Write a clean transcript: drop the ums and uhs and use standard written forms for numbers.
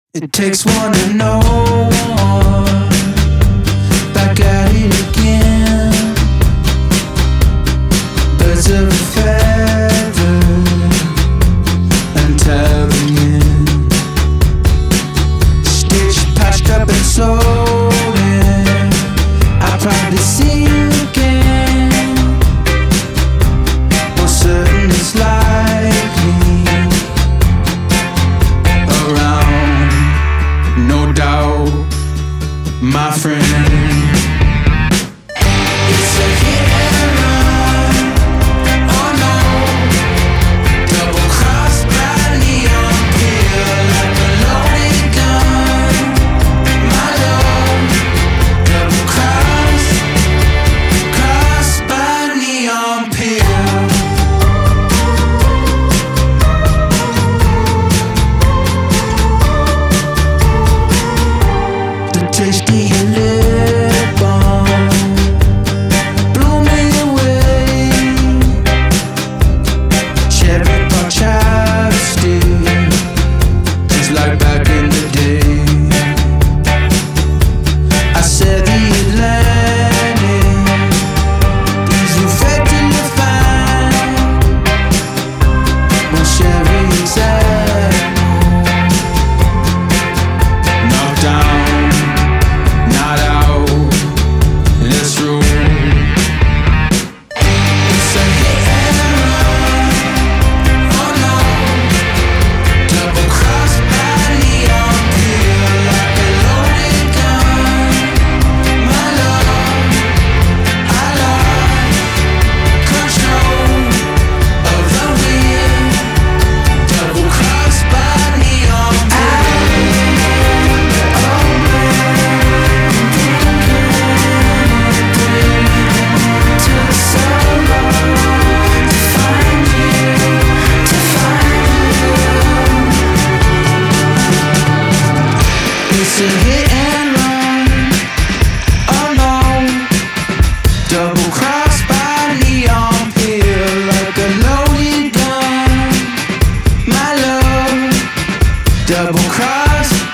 It takes one to know one. Back at it again. Birds of a feather and telling in. Stitched, patched up and sold in. I'll probably see you again. For certain it's likely. No doubt, my friend. It's a hit and run. Oh no, double crossed by neon peel like a loaded gun. My love, double crossed by neon peel. Tasty lip balm blew me away. Cherry pop chapstick, just like back in the day. I said the Atlantic, these you fed to the fine. When Sherry exact knocked down. It's a hit and run. Oh no, double crossed by neon peel like a loaded gun. My love, double crossed